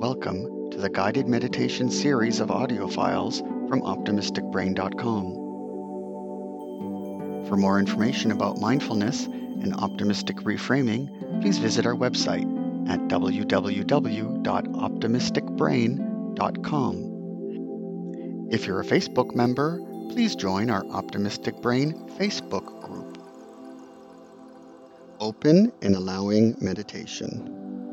Welcome to the guided meditation series of audio files from optimisticbrain.com. For more information about mindfulness and optimistic reframing, please visit our website at www.optimisticbrain.com. If you're a Facebook member, please join our Optimistic Brain Facebook group. Open and allowing meditation.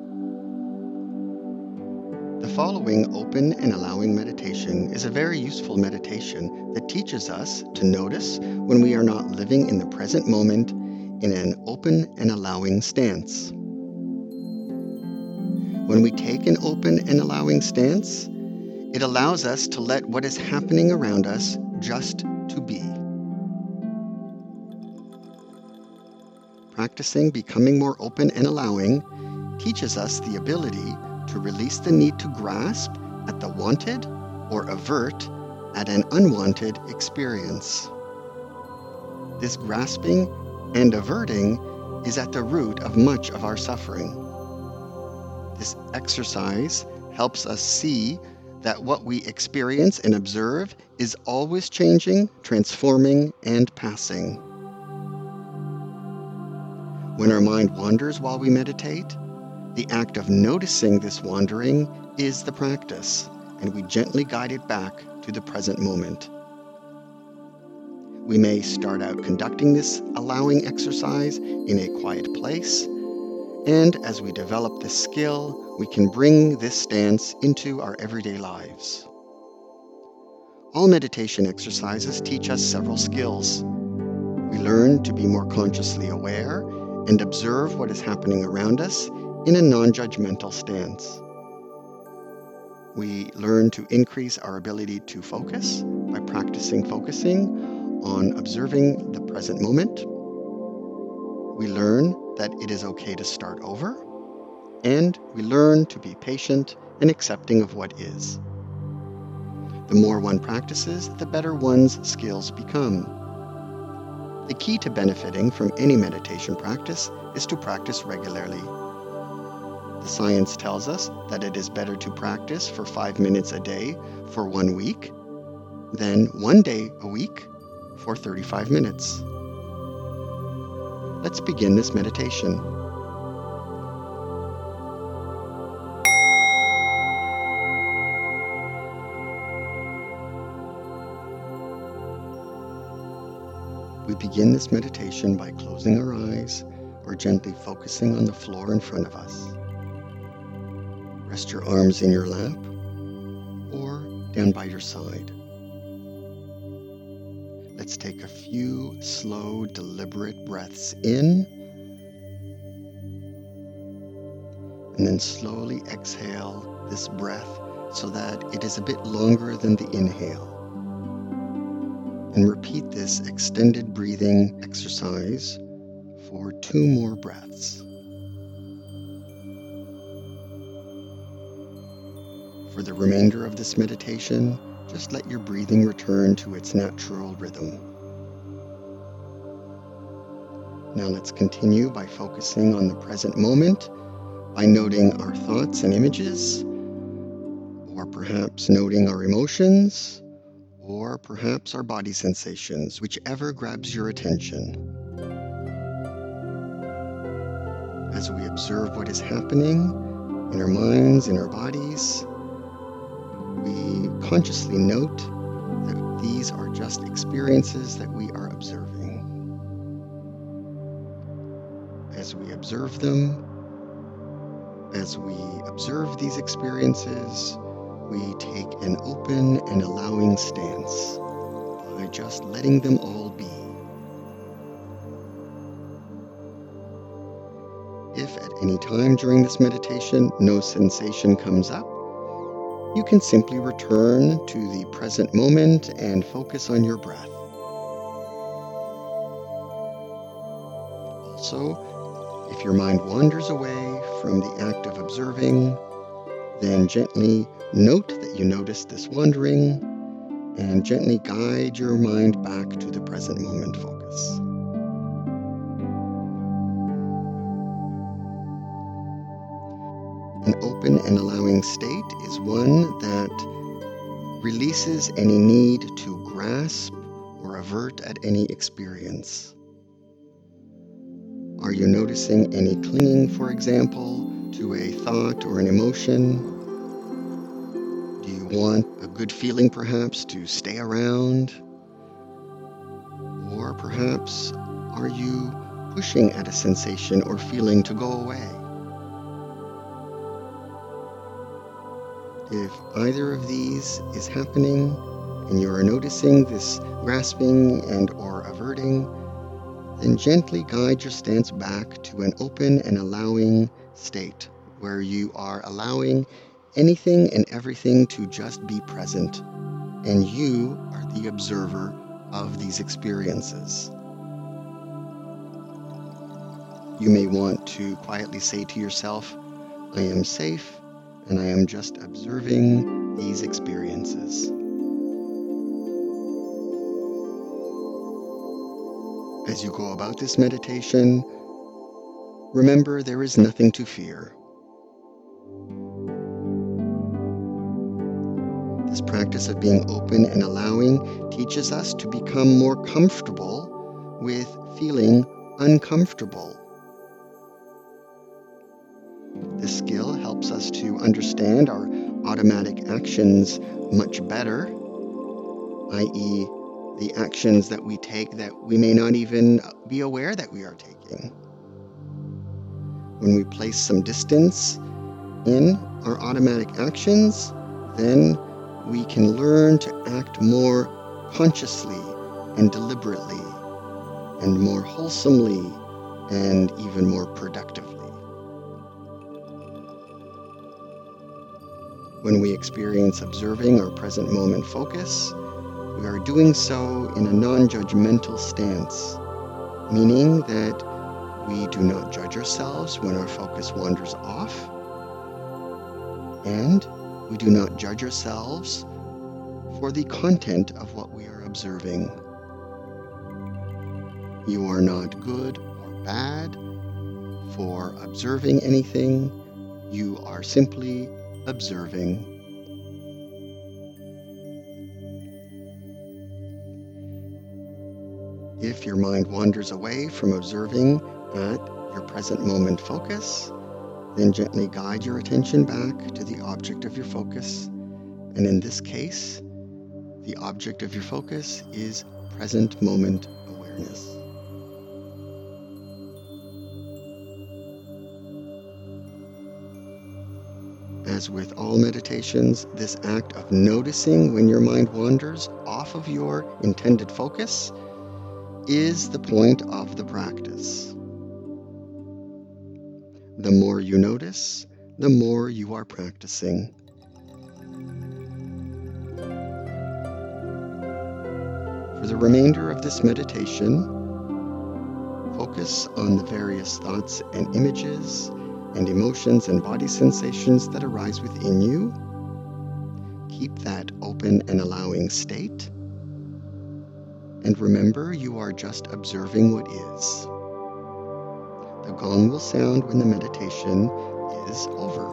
The following open and allowing meditation is a very useful meditation that teaches us to notice when we are not living in the present moment in an open and allowing stance. When we take an open and allowing stance, it allows us to let what is happening around us just to be. Practicing becoming more open and allowing teaches us the ability to release the need to grasp at the wanted or avert at an unwanted experience. This grasping and averting is at the root of much of our suffering. This exercise helps us see that what we experience and observe is always changing, transforming, and passing. When our mind wanders while we meditate, the act of noticing this wandering is the practice, and we gently guide it back to the present moment. We may start out conducting this allowing exercise in a quiet place, and as we develop this skill, we can bring this stance into our everyday lives. All meditation exercises teach us several skills. We learn to be more consciously aware and observe what is happening around us in a non-judgmental stance. We learn to increase our ability to focus by practicing focusing on observing the present moment. We learn that it is okay to start over, and we learn to be patient and accepting of what is. The more one practices, the better one's skills become. The key to benefiting from any meditation practice is to practice regularly. The science tells us that it is better to practice for 5 minutes a day for 1 week than 1 day a week for 35 minutes. Let's begin this meditation. We begin this meditation by closing our eyes or gently focusing on the floor in front of us. Rest your arms in your lap or down by your side. Let's take a few slow, deliberate breaths in, and then slowly exhale this breath so that it is a bit longer than the inhale. And repeat this extended breathing exercise for 2 more breaths. For the remainder of this meditation, just let your breathing return to its natural rhythm. Now let's continue by focusing on the present moment, by noting our thoughts and images, or perhaps noting our emotions, or perhaps our body sensations, whichever grabs your attention. As we observe what is happening in our minds, in our bodies, we consciously note that these are just experiences that we are observing. As we observe them, as we observe these experiences, we take an open and allowing stance by just letting them all be. If at any time during this meditation no sensation comes up, you can simply return to the present moment and focus on your breath. Also, if your mind wanders away from the act of observing, then gently note that you notice this wandering and gently guide your mind back to the present moment focus. An open and allowing state is one that releases any need to grasp or avert at any experience. Are you noticing any clinging, for example, to a thought or an emotion? Do you want a good feeling perhaps to stay around? Or perhaps are you pushing at a sensation or feeling to go away? If either of these is happening and you are noticing this grasping and or averting, then gently guide your stance back to an open and allowing state where you are allowing anything and everything to just be present, and you are the observer of these experiences. You may want to quietly say to yourself, I am safe and I am just observing these experiences. As you go about this meditation, remember there is nothing to fear. This practice of being open and allowing teaches us to become more comfortable with feeling uncomfortable. This skill helps us to understand our automatic actions much better, i.e., the actions that we take that we may not even be aware that we are taking. When we place some distance in our automatic actions, then we can learn to act more consciously and deliberately, and more wholesomely, and even more productively. When we experience observing our present moment focus, we are doing so in a non-judgmental stance, meaning that we do not judge ourselves when our focus wanders off, and we do not judge ourselves for the content of what we are observing. You are not good or bad for observing anything. You are simply observing. If your mind wanders away from observing at your present moment focus, then gently guide your attention back to the object of your focus. And in this case, the object of your focus is present moment awareness. As with all meditations, this act of noticing when your mind wanders off of your intended focus is the point of the practice. The more you notice, the more you are practicing. For the remainder of this meditation, focus on the various thoughts and images and emotions and body sensations that arise within you. Keep that open and allowing state. And remember, you are just observing what is. The gong will sound when the meditation is over.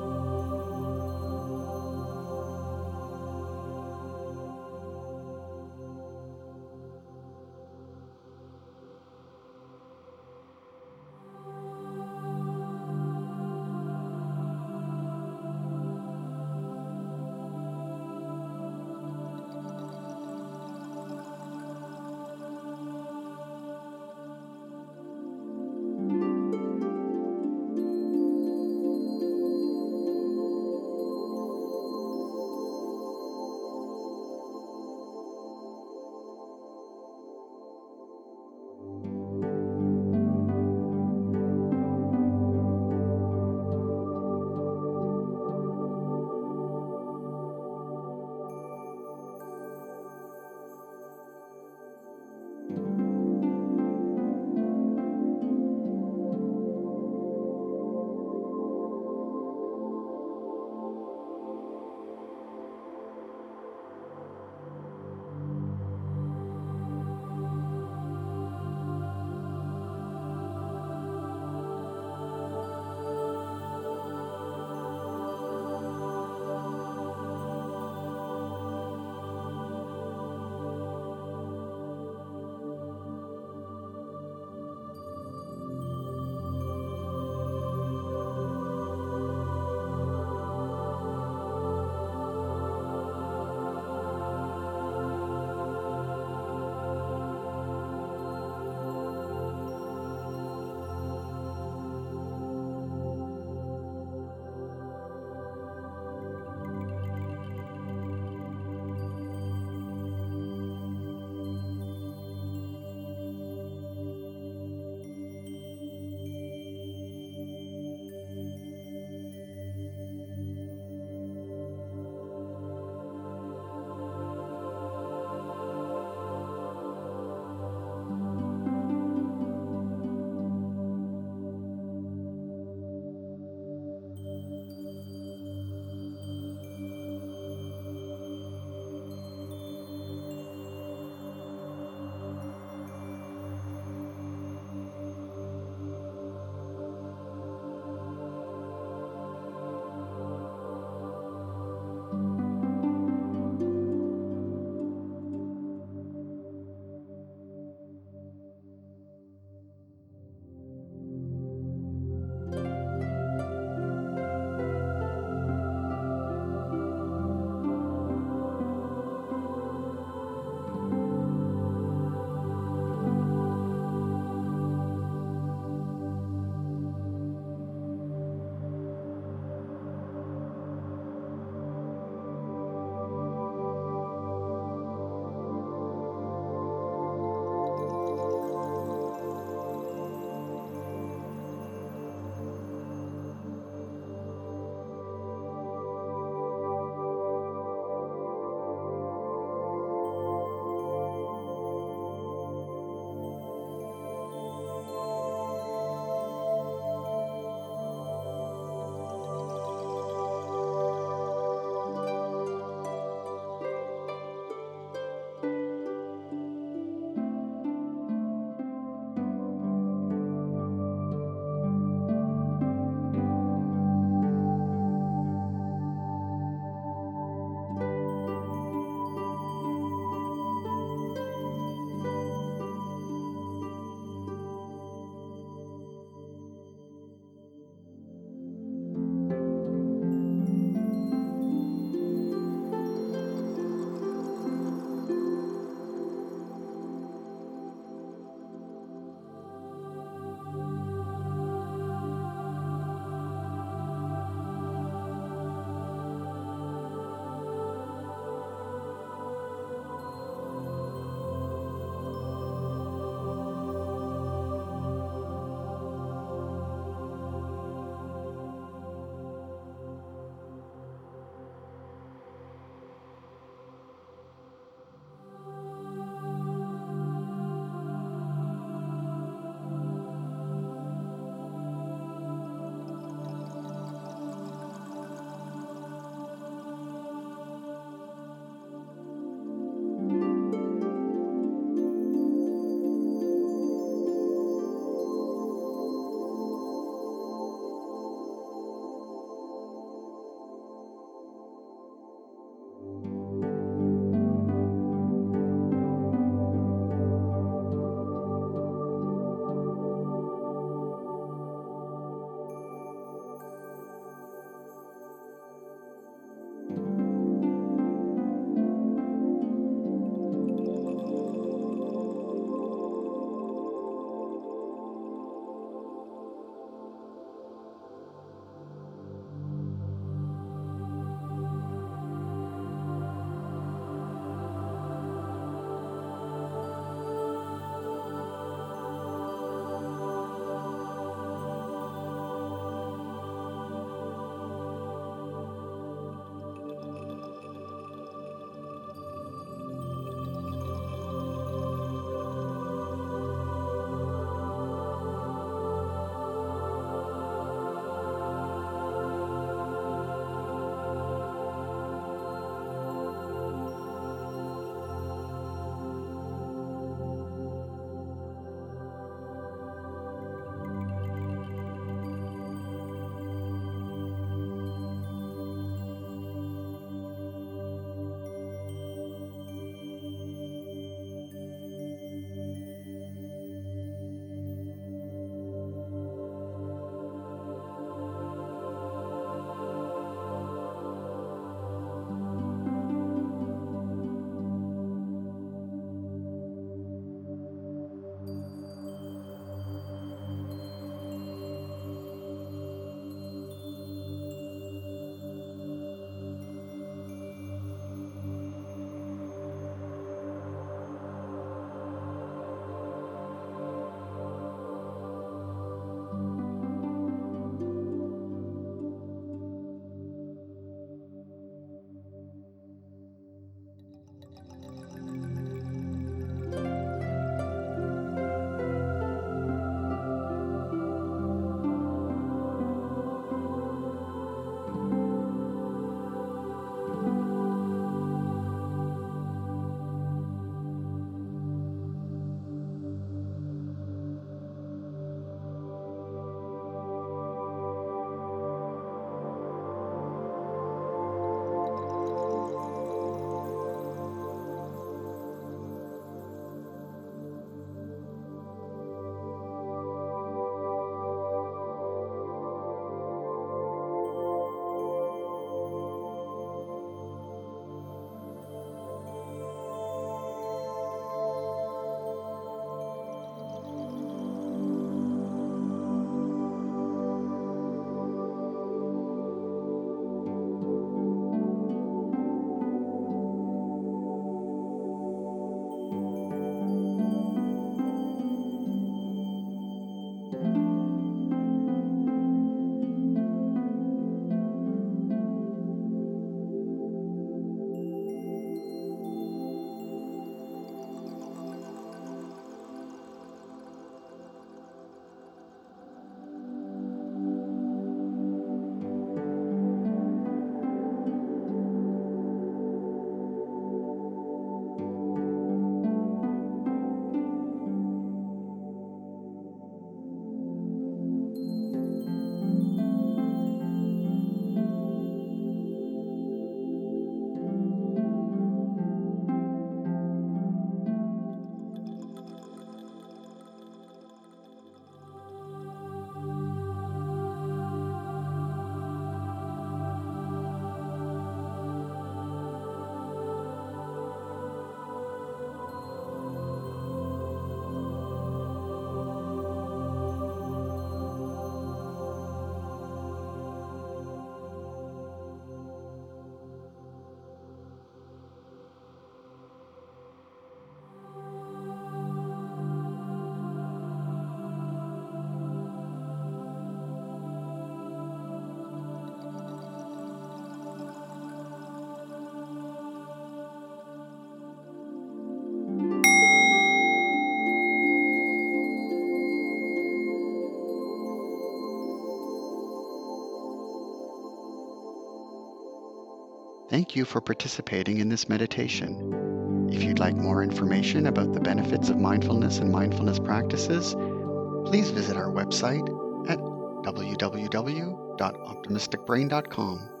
Thank you for participating in this meditation. If you'd like more information about the benefits of mindfulness and mindfulness practices, please visit our website at www.optimisticbrain.com.